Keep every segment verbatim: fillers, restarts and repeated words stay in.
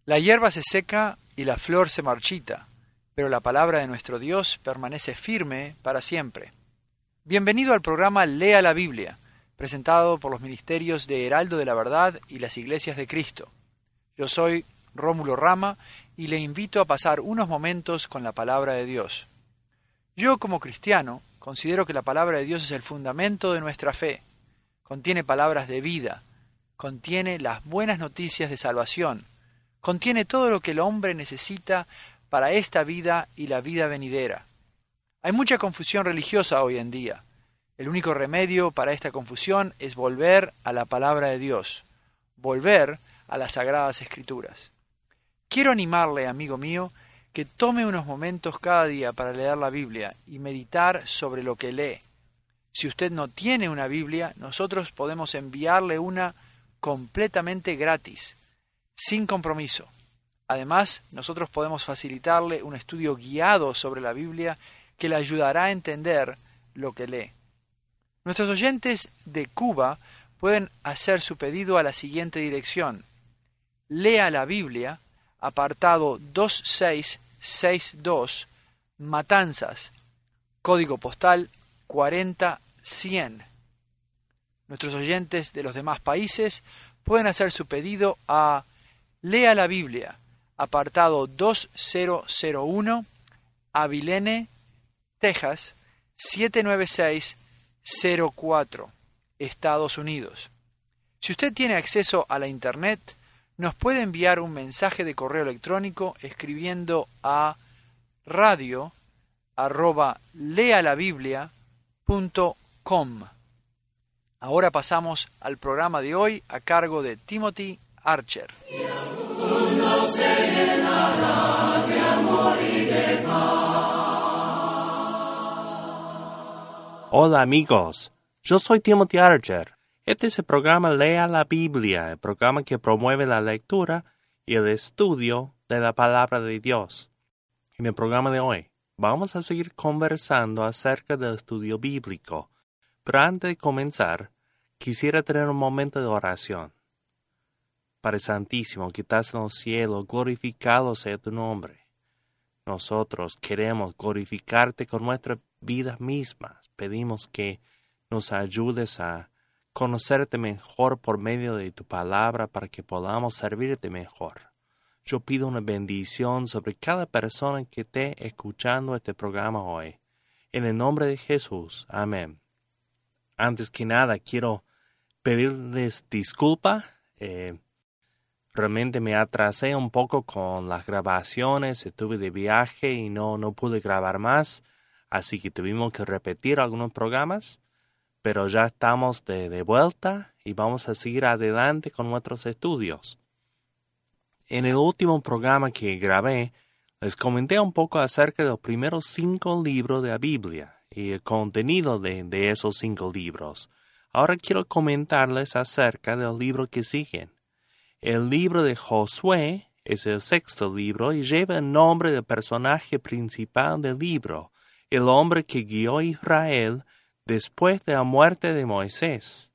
La hierba se seca y la flor se marchita, pero la palabra de nuestro Dios permanece firme para siempre. Bienvenido al programa Lea la Biblia, presentado por los ministerios de Heraldo de la Verdad y las Iglesias de Cristo. Yo soy Rómulo Rama y le invito a pasar unos momentos con la palabra de Dios. Yo, como cristiano, considero que la palabra de Dios es el fundamento de nuestra fe. Contiene palabras de vida, contiene las buenas noticias de salvación, contiene todo lo que el hombre necesita para esta vida y la vida venidera. Hay mucha confusión religiosa hoy en día. El único remedio para esta confusión es volver a la palabra de Dios, volver a las Sagradas Escrituras. Quiero animarle, amigo mío, que tome unos momentos cada día para leer la Biblia y meditar sobre lo que lee. Si usted no tiene una Biblia, nosotros podemos enviarle una completamente gratis, sin compromiso. Además, nosotros podemos facilitarle un estudio guiado sobre la Biblia que le ayudará a entender lo que lee. Nuestros oyentes de Cuba pueden hacer su pedido a la siguiente dirección. Lea la Biblia, apartado dos seis seis dos, Matanzas, código postal cuarenta cien. Nuestros oyentes de los demás países pueden hacer su pedido a Lea la Biblia, apartado dos cero cero uno, Abilene, Texas, siete nueve seis cero cuatro, Estados Unidos. Si usted tiene acceso a la Internet, nos puede enviar un mensaje de correo electrónico escribiendo a radio arroba lealabiblia punto com. Ahora pasamos al programa de hoy a cargo de Timothy Archer. Hola amigos, yo soy Timothy Archer. Este es el programa Lea la Biblia, el programa que promueve la lectura y el estudio de la palabra de Dios. En el programa de hoy vamos a seguir conversando acerca del estudio bíblico, pero antes de comenzar, quisiera tener un momento de oración. Padre Santísimo, que estás en los cielos, glorificado sea tu nombre. Nosotros queremos glorificarte con nuestras vidas mismas. Pedimos que nos ayudes a conocerte mejor por medio de tu palabra para que podamos servirte mejor. Yo pido una bendición sobre cada persona que esté escuchando este programa hoy. En el nombre de Jesús. Amén. Antes que nada, quiero pedirles disculpa. Eh, realmente me atrasé un poco con las grabaciones. Estuve de viaje y no, no pude grabar más. Así que tuvimos que repetir algunos programas. Pero ya estamos de, de vuelta y vamos a seguir adelante con nuestros estudios. En el último programa que grabé, les comenté un poco acerca de los primeros cinco libros de la Biblia y el contenido de, de esos cinco libros. Ahora quiero comentarles acerca de los libros que siguen. El libro de Josué es el sexto libro y lleva el nombre del personaje principal del libro, el hombre que guió a Israel después de la muerte de Moisés.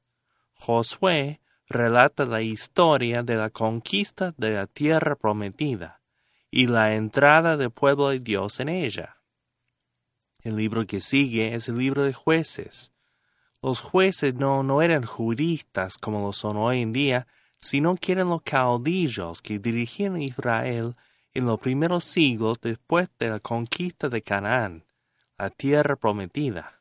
Josué relata la historia de la conquista de la tierra prometida y la entrada del pueblo de Dios en ella. El libro que sigue es el libro de Jueces. Los jueces no, no eran juristas como lo son hoy en día, sino que eran los caudillos que dirigían a Israel en los primeros siglos después de la conquista de Canaán, la tierra prometida.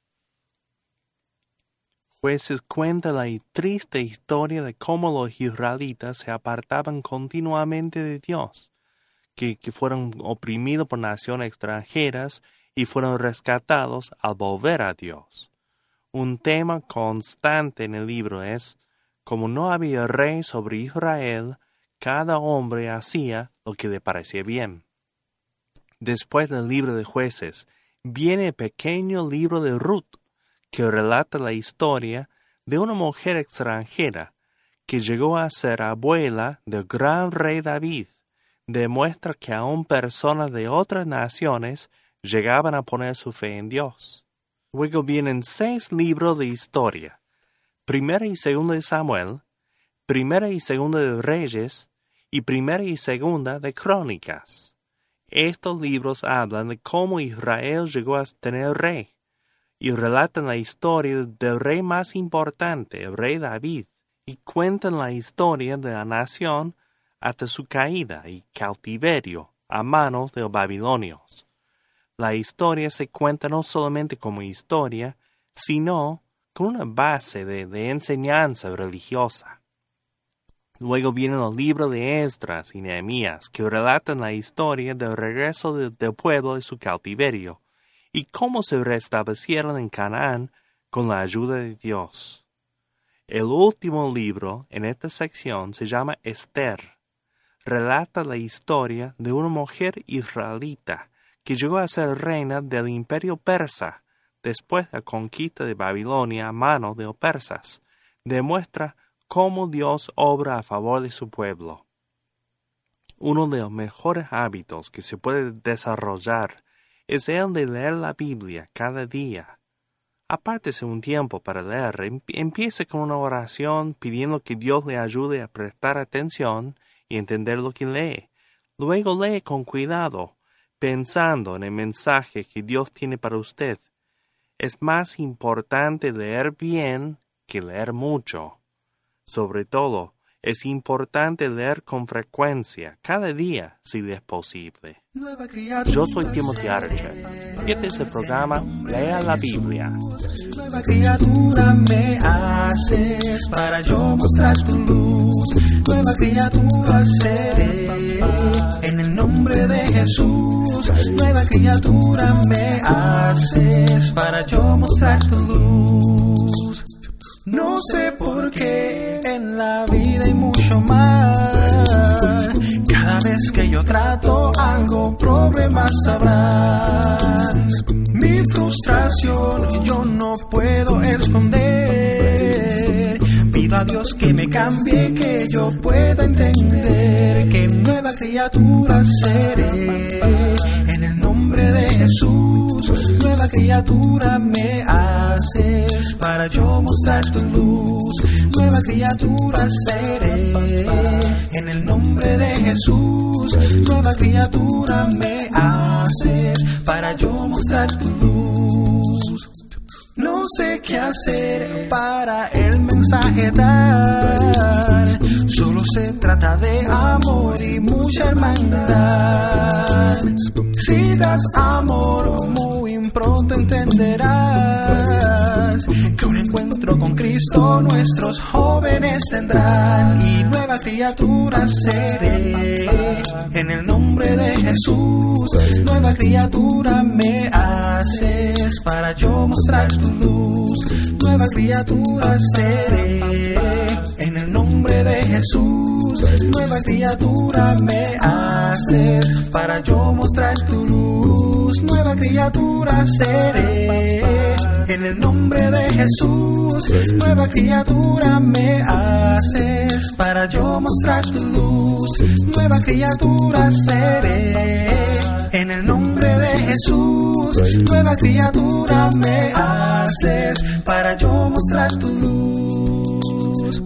Jueces cuenta la triste historia de cómo los israelitas se apartaban continuamente de Dios, que, que fueron oprimidos por naciones extranjeras y fueron rescatados al volver a Dios. Un tema constante en el libro es, como no había rey sobre Israel, cada hombre hacía lo que le parecía bien. Después del libro de Jueces, viene el pequeño libro de Ruth, que relata la historia de una mujer extranjera que llegó a ser abuela del gran rey David. Demuestra que aún personas de otras naciones llegaban a poner su fe en Dios. Luego vienen seis libros de historia, Primera y Segunda de Samuel, Primera y Segunda de Reyes y Primera y Segunda de Crónicas. Estos libros hablan de cómo Israel llegó a tener rey, y relatan la historia del rey más importante, el rey David, y cuentan la historia de la nación hasta su caída y cautiverio a manos de los babilonios. La historia se cuenta no solamente como historia, sino con una base de, de enseñanza religiosa. Luego vienen los libros de Esdras y Nehemías, que relatan la historia del regreso de, del pueblo de su cautiverio, y cómo se restablecieron en Canaán con la ayuda de Dios. El último libro en esta sección se llama Esther. Relata la historia de una mujer israelita que llegó a ser reina del imperio persa después de la conquista de Babilonia a manos de los persas. Demuestra cómo Dios obra a favor de su pueblo. Uno de los mejores hábitos que se puede desarrollar es el de leer la Biblia cada día. Apártese un tiempo para leer. Empiece con una oración pidiendo que Dios le ayude a prestar atención y entender lo que lee. Luego lee con cuidado, pensando en el mensaje que Dios tiene para usted. Es más importante leer bien que leer mucho. Sobre todo, es importante leer con frecuencia, cada día, si es posible. Yo soy Timothy Archer, y este es el programa Lea la Biblia. Nueva criatura me haces para yo mostrar tu luz. Nueva criatura seré en el nombre de Jesús. Nueva criatura me haces para yo mostrar tu luz. No sé por qué en la vida hay mucho mal. Cada vez que yo trato algo, problemas habrán. Mi frustración yo no puedo esconder. Pido a Dios que me cambie, que yo pueda entender que nueva criatura seré en el nombre de Jesús. Nueva criatura me haces para yo mostrar tu luz. Nueva criatura seré en el nombre de Jesús. Nueva criatura me haces para yo mostrar tu luz. No sé qué hacer para el mensaje dar. Solo se trata de amor y mucha hermandad. Si das amor, muy pronto entenderás que un encuentro con Cristo nuestros jóvenes tendrán. Y nueva criatura seré en el nombre de Jesús. Nueva criatura me haces para yo mostrar tu luz. Nueva criatura seré en el nombre de Jesús. Nueva criatura me haces para yo mostrar tu luz. Nueva criatura seré en el nombre de Jesús. Nueva criatura me haces para yo mostrar tu luz. Nueva criatura seré en el nombre de Jesús. Nueva criatura me haces para yo mostrar tu luz.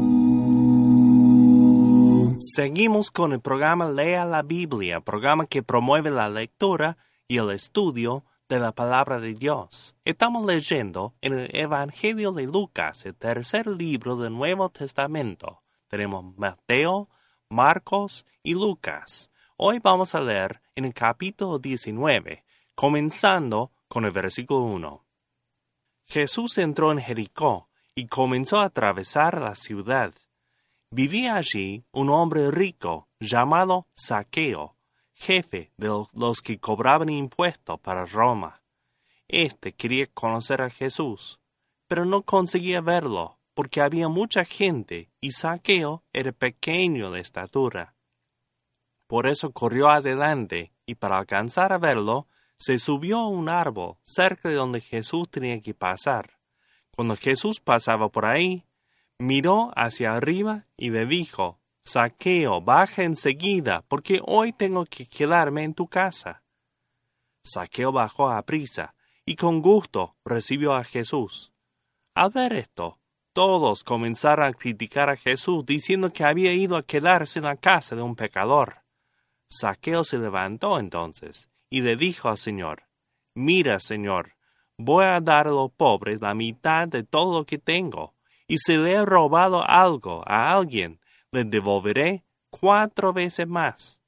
Seguimos con el programa Lea la Biblia, programa que promueve la lectura y el estudio de la palabra de Dios. Estamos leyendo en el Evangelio de Lucas, el tercer libro del Nuevo Testamento. Tenemos Mateo, Marcos y Lucas. Hoy vamos a leer en el capítulo diecinueve, comenzando con el versículo uno. Jesús entró en Jericó y comenzó a atravesar la ciudad. Vivía allí un hombre rico llamado Zaqueo, jefe de los que cobraban impuestos para Roma. Este quería conocer a Jesús, pero no conseguía verlo, porque había mucha gente y Zaqueo era pequeño de estatura. Por eso corrió adelante y para alcanzar a verlo, se subió a un árbol cerca de donde Jesús tenía que pasar. Cuando Jesús pasaba por ahí, miró hacia arriba y le dijo: Zaqueo, baja enseguida, porque hoy tengo que quedarme en tu casa. Zaqueo bajó a prisa y con gusto recibió a Jesús. Al ver esto, todos comenzaron a criticar a Jesús, diciendo que había ido a quedarse en la casa de un pecador. Zaqueo se levantó entonces y le dijo al Señor: «Mira, Señor, voy a dar a los pobres la mitad de todo lo que tengo, y si le he robado algo a alguien, le devolveré cuatro veces más».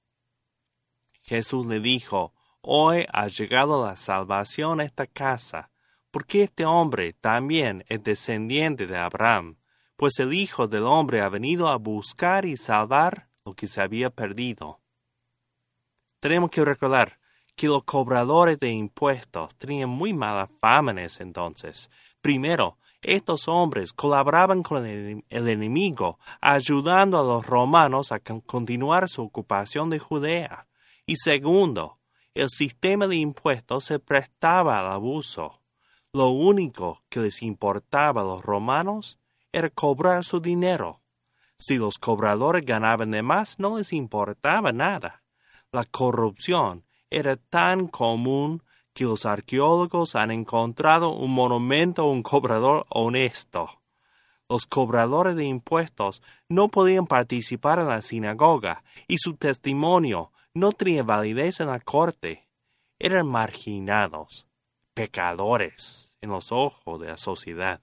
Jesús le dijo: «Hoy ha llegado la salvación a esta casa, porque este hombre también es descendiente de Abraham, pues el Hijo del Hombre ha venido a buscar y salvar lo que se había perdido». Tenemos que recordar que los cobradores de impuestos tenían muy mala fama en ese entonces. Primero, estos hombres colaboraban con el, el enemigo, ayudando a los romanos a continuar su ocupación de Judea. Y segundo, el sistema de impuestos se prestaba al abuso. Lo único que les importaba a los romanos era cobrar su dinero. Si los cobradores ganaban de más, no les importaba nada. La corrupción era tan común que los arqueólogos han encontrado un monumento a un cobrador honesto. Los cobradores de impuestos no podían participar en la sinagoga y su testimonio no tenía validez en la corte. Eran marginados, pecadores en los ojos de la sociedad.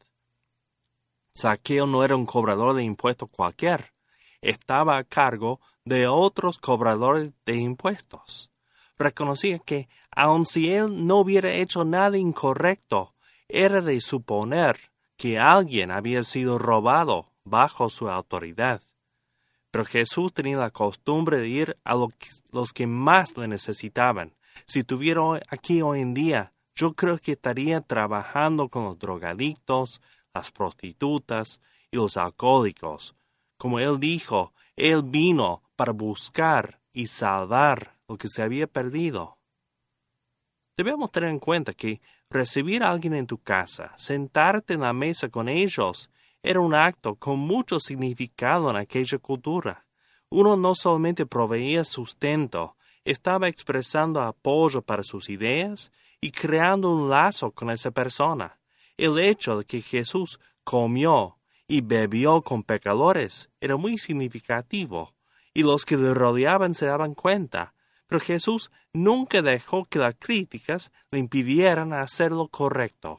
Zaqueo no era un cobrador de impuestos cualquier. Estaba a cargo de otros cobradores de impuestos. Reconocía que, aun si él no hubiera hecho nada incorrecto, era de suponer que alguien había sido robado bajo su autoridad. Pero Jesús tenía la costumbre de ir a lo que, los que más le necesitaban. Si estuviera aquí hoy en día, yo creo que estaría trabajando con los drogadictos, las prostitutas y los alcohólicos. Como él dijo, él vino para buscar y salvar lo que se había perdido. Debemos tener en cuenta que recibir a alguien en tu casa, sentarte en la mesa con ellos, era un acto con mucho significado en aquella cultura. Uno no solamente proveía sustento, estaba expresando apoyo para sus ideas y creando un lazo con esa persona. El hecho de que Jesús comió y bebió con pecadores era muy significativo, y los que le rodeaban se daban cuenta. Pero Jesús nunca dejó que las críticas le impidieran hacer lo correcto.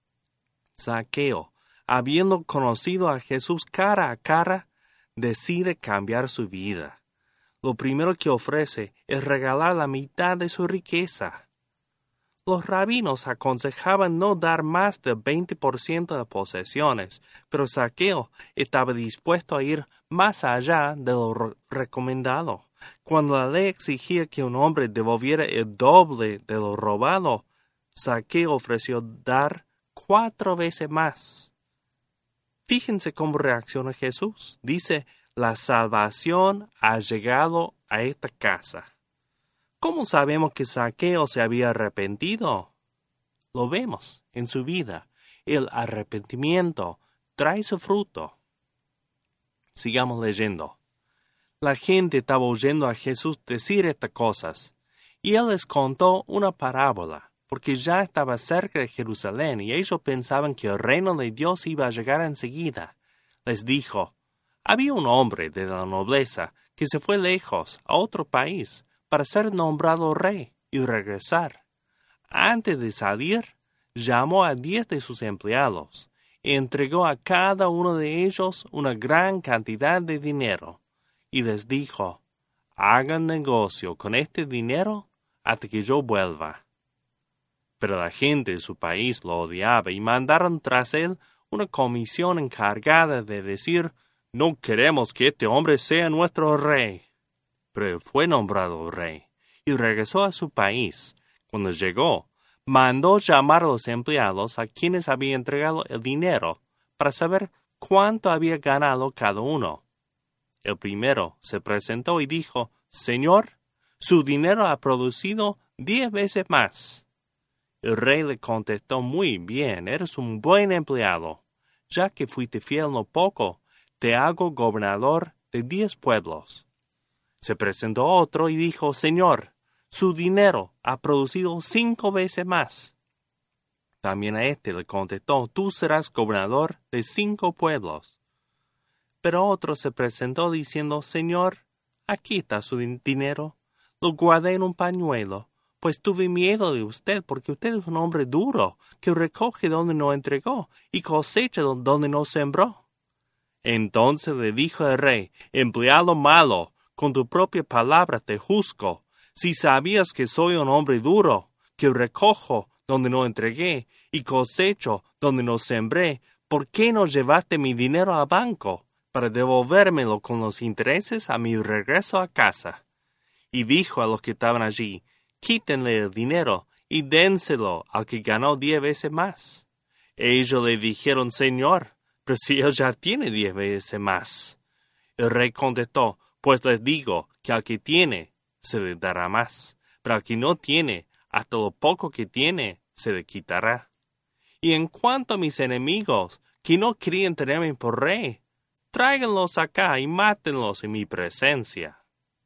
Zaqueo, habiendo conocido a Jesús cara a cara, decide cambiar su vida. Lo primero que ofrece es regalar la mitad de su riqueza. Los rabinos aconsejaban no dar más del veinte por ciento de posesiones, pero Zaqueo estaba dispuesto a ir más allá de lo re- recomendado. Cuando la ley exigía que un hombre devolviera el doble de lo robado, Zaqueo ofreció dar cuatro veces más. Fíjense cómo reacciona Jesús. Dice: «La salvación ha llegado a esta casa». ¿Cómo sabemos que Zaqueo se había arrepentido? Lo vemos en su vida. El arrepentimiento trae su fruto. Sigamos leyendo. La gente estaba oyendo a Jesús decir estas cosas, y él les contó una parábola, porque ya estaba cerca de Jerusalén, y ellos pensaban que el reino de Dios iba a llegar enseguida. Les dijo: había un hombre de la nobleza que se fue lejos a otro país para ser nombrado rey y regresar. Antes de salir, llamó a diez de sus empleados y entregó a cada uno de ellos una gran cantidad de dinero, y les dijo: hagan negocio con este dinero hasta que yo vuelva. Pero la gente de su país lo odiaba y mandaron tras él una comisión encargada de decir: no queremos que este hombre sea nuestro rey. Pero él fue nombrado rey y regresó a su país. Cuando llegó, mandó llamar a los empleados a quienes había entregado el dinero para saber cuánto había ganado cada uno. El primero se presentó y dijo: Señor, su dinero ha producido diez veces más. El rey le contestó: muy bien, eres un buen empleado. Ya que fuiste fiel en lo poco, te hago gobernador de diez pueblos. Se presentó otro y dijo: Señor, su dinero ha producido cinco veces más. También a éste le contestó, tú serás gobernador de cinco pueblos. Pero otro se presentó diciendo, Señor, aquí está su din- dinero. Lo guardé en un pañuelo, pues tuve miedo de usted, porque usted es un hombre duro, que recoge donde no entregó y cosecha donde no sembró. Entonces le dijo el rey, empleado malo, con tu propia palabra te juzgo. Si sabías que soy un hombre duro, que recojo donde no entregué y cosecho donde no sembré, ¿por qué no llevaste mi dinero al banco para devolvérmelo con los intereses a mi regreso a casa? Y dijo a los que estaban allí, quítenle el dinero y dénselo al que ganó diez veces más. Ellos le dijeron, Señor, pero si él ya tiene diez veces más. El rey contestó, pues les digo que al que tiene se le dará más, pero al que no tiene, hasta lo poco que tiene se le quitará. Y en cuanto a mis enemigos, que no querían tenerme por rey, tráiganlos acá y mátenlos en mi presencia.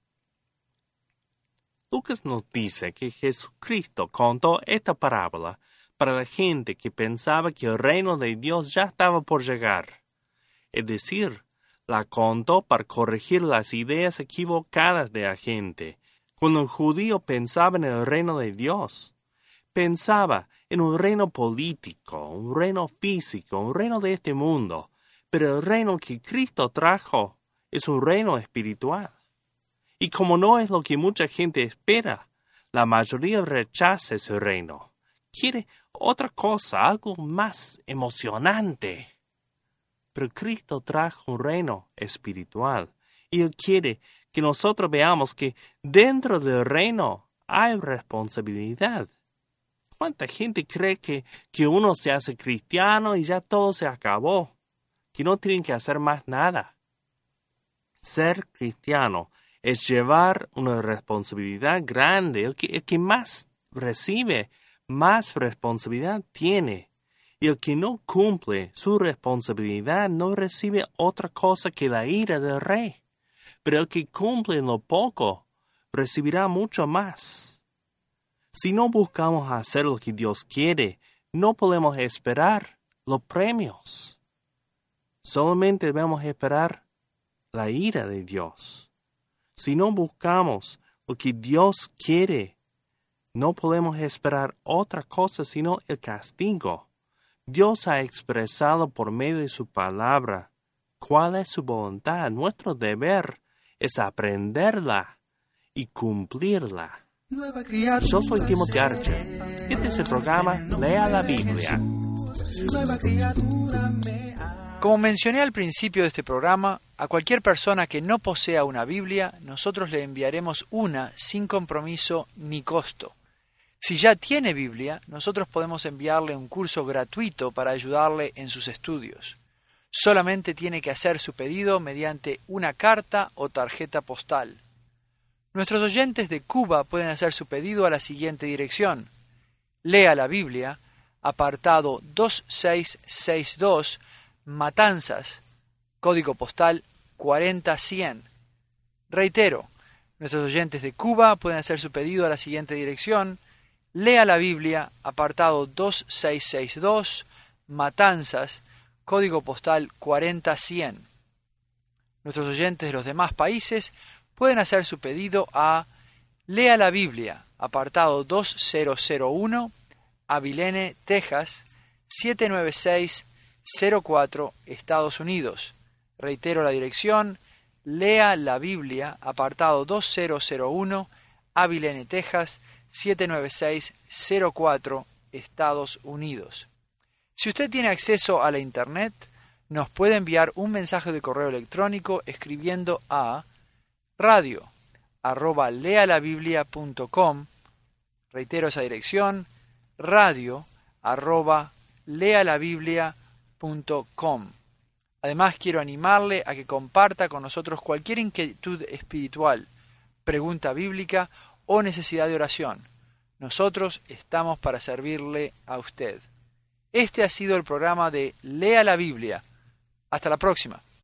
Lucas nos dice que Jesucristo contó esta parábola para la gente que pensaba que el reino de Dios ya estaba por llegar. Es decir, la contó para corregir las ideas equivocadas de la gente. Cuando el judío pensaba en el reino de Dios, pensaba en un reino político, un reino físico, un reino de este mundo, pero el reino que Cristo trajo es un reino espiritual. Y como no es lo que mucha gente espera, la mayoría rechaza ese reino. Quiere otra cosa, algo más emocionante. Pero Cristo trajo un reino espiritual y Él quiere que nosotros veamos que dentro del reino hay responsabilidad. ¿Cuánta gente cree que, que uno se hace cristiano y ya todo se acabó? Que no tienen que hacer más nada. Ser cristiano es llevar una responsabilidad grande. El que, el que más recibe, más responsabilidad tiene. Y el que no cumple su responsabilidad no recibe otra cosa que la ira del rey. Pero el que cumple en lo poco, recibirá mucho más. Si no buscamos hacer lo que Dios quiere, no podemos esperar los premios. Solamente debemos esperar la ira de Dios. Si no buscamos lo que Dios quiere, no podemos esperar otra cosa sino el castigo. Dios ha expresado por medio de su palabra cuál es su voluntad. Nuestro deber es aprenderla y cumplirla. Yo soy Timothy Archer. Este es el programa Lea la Biblia. Como mencioné al principio de este programa, a cualquier persona que no posea una Biblia, nosotros le enviaremos una sin compromiso ni costo. Si ya tiene Biblia, nosotros podemos enviarle un curso gratuito para ayudarle en sus estudios. Solamente tiene que hacer su pedido mediante una carta o tarjeta postal. Nuestros oyentes de Cuba pueden hacer su pedido a la siguiente dirección. Lea la Biblia, apartado dos seis seis dos, Matanzas, código postal cuarenta cien. Reitero, nuestros oyentes de Cuba pueden hacer su pedido a la siguiente dirección. Lea la Biblia, apartado dos seis seis dos, Matanzas, código postal cuarenta cien. Nuestros oyentes de los demás países pueden hacer su pedido a Lea la Biblia, apartado dos mil uno, Abilene, Texas, siete nueve seis cero cuatro, Estados Unidos. Reitero la dirección, Lea la Biblia, apartado dos mil uno, Abilene, Texas, siete nueve seis cero cuatro, Estados Unidos. Si usted tiene acceso a la Internet, nos puede enviar un mensaje de correo electrónico escribiendo a radio arroba lealabiblia punto com. Reitero esa dirección, radio arroba lealabiblia punto com. Además, quiero animarle a que comparta con nosotros cualquier inquietud espiritual, pregunta bíblica o necesidad de oración. Nosotros estamos para servirle a usted. Este ha sido el programa de Lea la Biblia. Hasta la próxima.